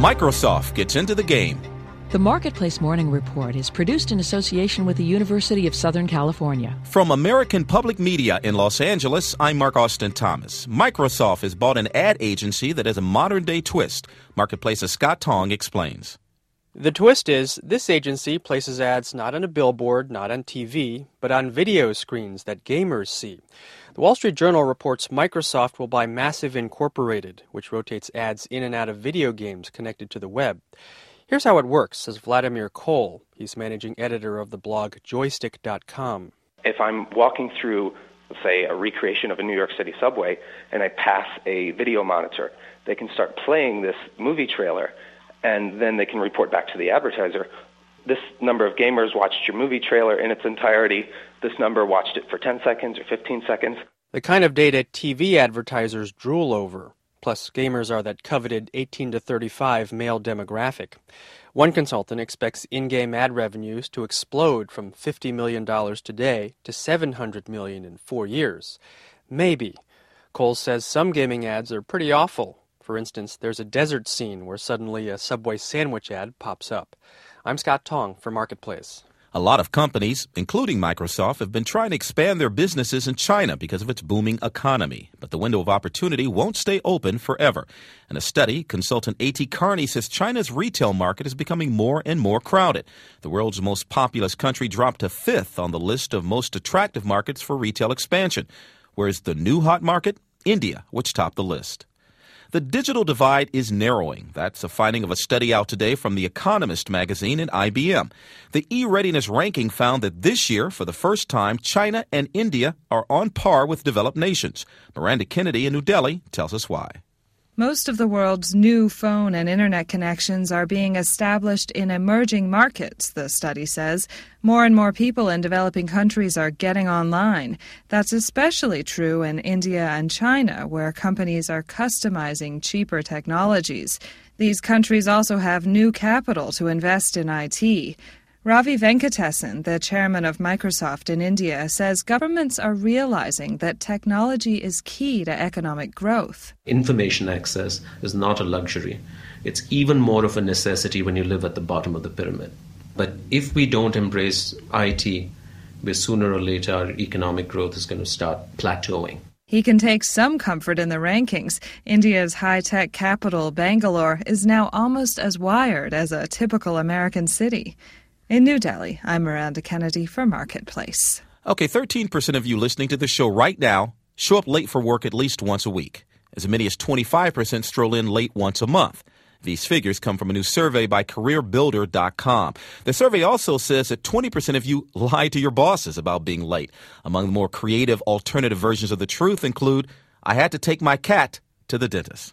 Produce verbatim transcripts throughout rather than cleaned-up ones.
Microsoft gets into the game. The Marketplace Morning Report is produced in association with the University of Southern California. From American Public Media in Los Angeles, I'm Mark Austin Thomas. Microsoft has bought an ad agency that has a modern-day twist. Marketplace's Scott Tong explains. The twist is this agency places ads not on a billboard, not on T V, but on video screens that gamers see. The Wall Street Journal reports Microsoft will buy Massive Incorporated, which rotates ads in and out of video games connected to the web. Here's how it works, says Vladimir Cole. He's managing editor of the blog joystick dot com. If I'm walking through, say, a recreation of a New York City subway, and I pass a video monitor, they can start playing this movie trailer, and then they can report back to the advertiser, this number of gamers watched your movie trailer in its entirety, this number watched it for ten seconds or fifteen seconds. The kind of data T V advertisers drool over. Plus, gamers are that coveted eighteen to thirty-five male demographic. One consultant expects in-game ad revenues to explode from fifty million dollars today to seven hundred million dollars in four years. Maybe. Cole says some gaming ads are pretty awful. For instance, there's a desert scene where suddenly a Subway sandwich ad pops up. I'm Scott Tong for Marketplace. A lot of companies, including Microsoft, have been trying to expand their businesses in China because of its booming economy. But the window of opportunity won't stay open forever. In a study, consultant A T Kearney says China's retail market is becoming more and more crowded. The world's most populous country dropped to fifth on the list of most attractive markets for retail expansion. Whereas the new hot market, India, which topped the list. The digital divide is narrowing. That's a finding of a study out today from The Economist magazine and I B M. The e-readiness ranking found that this year, for the first time, China and India are on par with developed nations. Miranda Kennedy in New Delhi tells us why. Most of the world's new phone and internet connections are being established in emerging markets, the study says. More and more people in developing countries are getting online. That's especially true in India and China, where companies are customizing cheaper technologies. These countries also have new capital to invest in I T. Ravi Venkatesan, the chairman of Microsoft in India, says governments are realizing that technology is key to economic growth. Information access is not a luxury. It's even more of a necessity when you live at the bottom of the pyramid. But if we don't embrace I T, sooner or later our economic growth is going to start plateauing. He can take some comfort in the rankings. India's high-tech capital, Bangalore, is now almost as wired as a typical American city. In New Delhi, I'm Miranda Kennedy for Marketplace. Okay, thirteen percent of you listening to the show right now show up late for work at least once a week. As many as twenty-five percent stroll in late once a month. These figures come from a new survey by career builder dot com. The survey also says that twenty percent of you lie to your bosses about being late. Among the more creative alternative versions of the truth include, I had to take my cat to the dentist.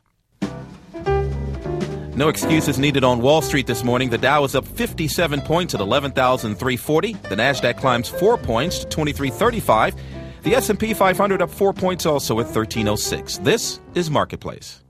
No excuses needed on Wall Street this morning. The Dow is up fifty-seven points at eleven thousand three hundred forty. The Nasdaq climbs four points to twenty-three thirty-five. The S and P five hundred up four points also at thirteen oh six. This is Marketplace.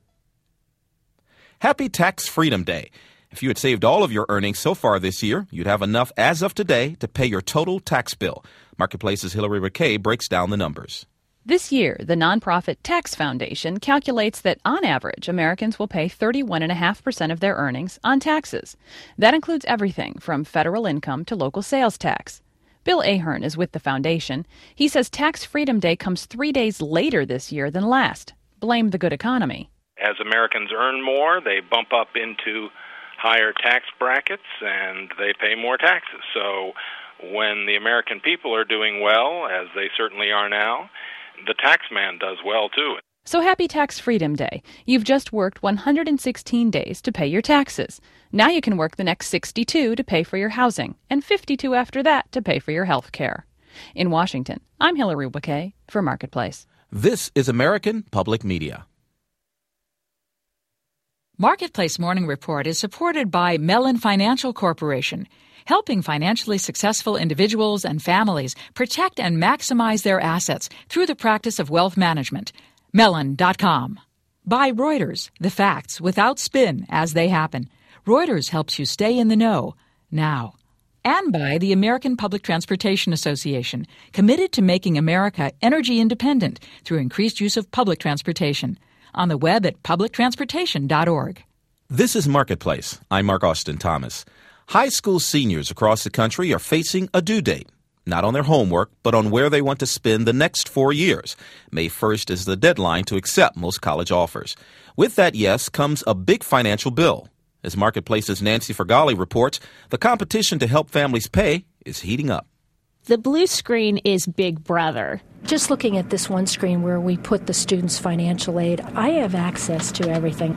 Happy Tax Freedom Day. If you had saved all of your earnings so far this year, you'd have enough as of today to pay your total tax bill. Marketplace's Hillary McKay breaks down the numbers. This year, the nonprofit Tax Foundation calculates that, on average, Americans will pay thirty-one point five percent of their earnings on taxes. That includes everything from federal income to local sales tax. Bill Ahern is with the foundation. He says Tax Freedom Day comes three days later this year than last. Blame the good economy. As Americans earn more, they bump up into higher tax brackets and they pay more taxes. So when the American people are doing well, as they certainly are now, the tax man does well, too. So happy Tax Freedom Day. You've just worked one hundred sixteen days to pay your taxes. Now you can work the next sixty-two to pay for your housing, and fifty-two after that to pay for your health care. In Washington, I'm Hillary McKay for Marketplace. This is American Public Media. Marketplace Morning Report is supported by Mellon Financial Corporation, helping financially successful individuals and families protect and maximize their assets through the practice of wealth management. Mellon dot com. By Reuters, the facts without spin as they happen. Reuters helps you stay in the know now. And by the American Public Transportation Association, committed to making America energy independent through increased use of public transportation. On the web at public transportation dot org. This is Marketplace. I'm Mark Austin Thomas. High school seniors across the country are facing a due date. Not on their homework, but on where they want to spend the next four years. May first is the deadline to accept most college offers. With that yes comes a big financial bill. As Marketplace's Nancy Fergali reports, the competition to help families pay is heating up. The blue screen is Big Brother. Just looking at this one screen where we put the students' financial aid, I have access to everything.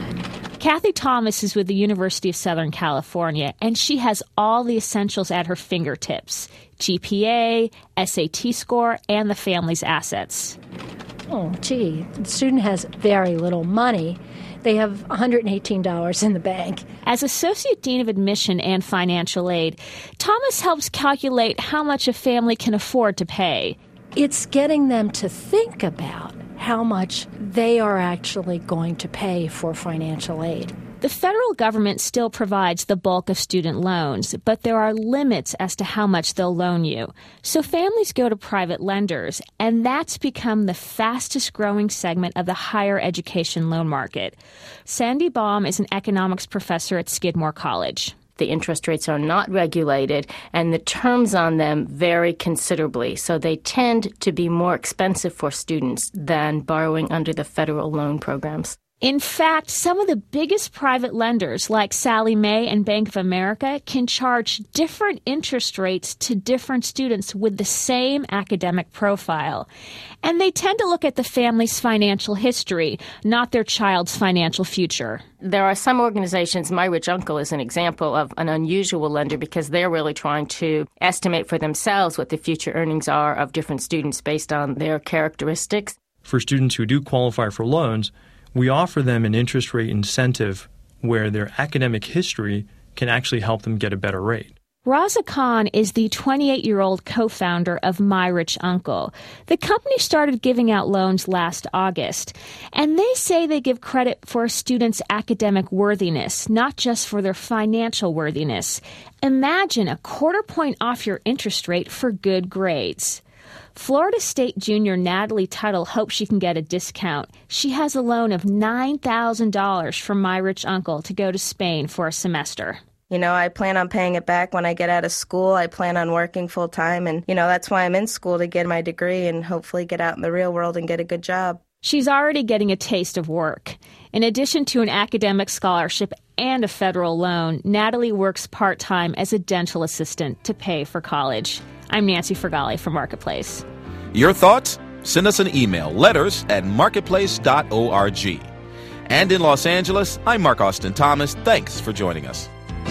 Kathy Thomas is with the University of Southern California, and she has all the essentials at her fingertips: G P A, S A T score, and the family's assets. Oh, gee, the student has very little money. They have one hundred eighteen dollars in the bank. As Associate Dean of Admission and Financial Aid, Thomas helps calculate how much a family can afford to pay. It's getting them to think about how much they are actually going to pay for financial aid. The federal government still provides the bulk of student loans, but there are limits as to how much they'll loan you. So families go to private lenders, and that's become the fastest growing segment of the higher education loan market. Sandy Baum is an economics professor at Skidmore College. The interest rates are not regulated, and the terms on them vary considerably. So they tend to be more expensive for students than borrowing under the federal loan programs. In fact, some of the biggest private lenders, like Sallie Mae and Bank of America, can charge different interest rates to different students with the same academic profile. And they tend to look at the family's financial history, not their child's financial future. There are some organizations, My Rich Uncle is an example of an unusual lender because they're really trying to estimate for themselves what the future earnings are of different students based on their characteristics. For students who do qualify for loans, we offer them an interest rate incentive where their academic history can actually help them get a better rate. Raza Khan is the twenty-eight-year-old co-founder of My Rich Uncle. The company started giving out loans last August, and they say they give credit for a student's academic worthiness, not just for their financial worthiness. Imagine a quarter point off your interest rate for good grades. Florida State junior Natalie Tuttle hopes she can get a discount. She has a loan of nine thousand dollars from My Rich Uncle to go to Spain for a semester. You know, I plan on paying it back when I get out of school. I plan on working full time, and, you know, that's why I'm in school, to get my degree and hopefully get out in the real world and get a good job. She's already getting a taste of work. In addition to an academic scholarship and a federal loan, Natalie works part-time as a dental assistant to pay for college. I'm Nancy Fergali for Marketplace. Your thoughts? Send us an email, letters at marketplace dot org. And in Los Angeles, I'm Mark Austin Thomas. Thanks for joining us.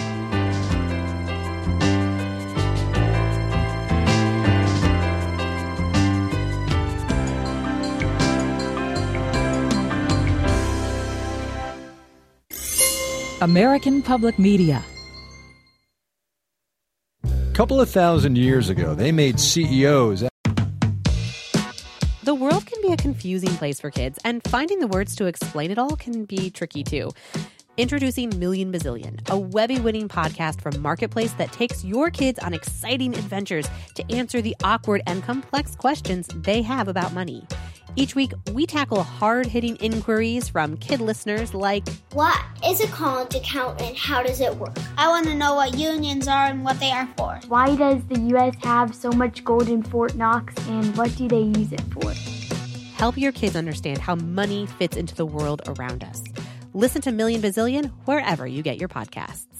American Public Media. A couple of thousand years ago, they made C E Os. The world can be a confusing place for kids, and finding the words to explain it all can be tricky too. Introducing Million Bazillion, a Webby-winning podcast from Marketplace that takes your kids on exciting adventures to answer the awkward and complex questions they have about money. Each week, we tackle hard-hitting inquiries from kid listeners like, what is a college account and how does it work? I want to know what unions are and what they are for. Why does the U S have so much gold in Fort Knox, and what do they use it for? Help your kids understand how money fits into the world around us. Listen to Million Bazillion wherever you get your podcasts.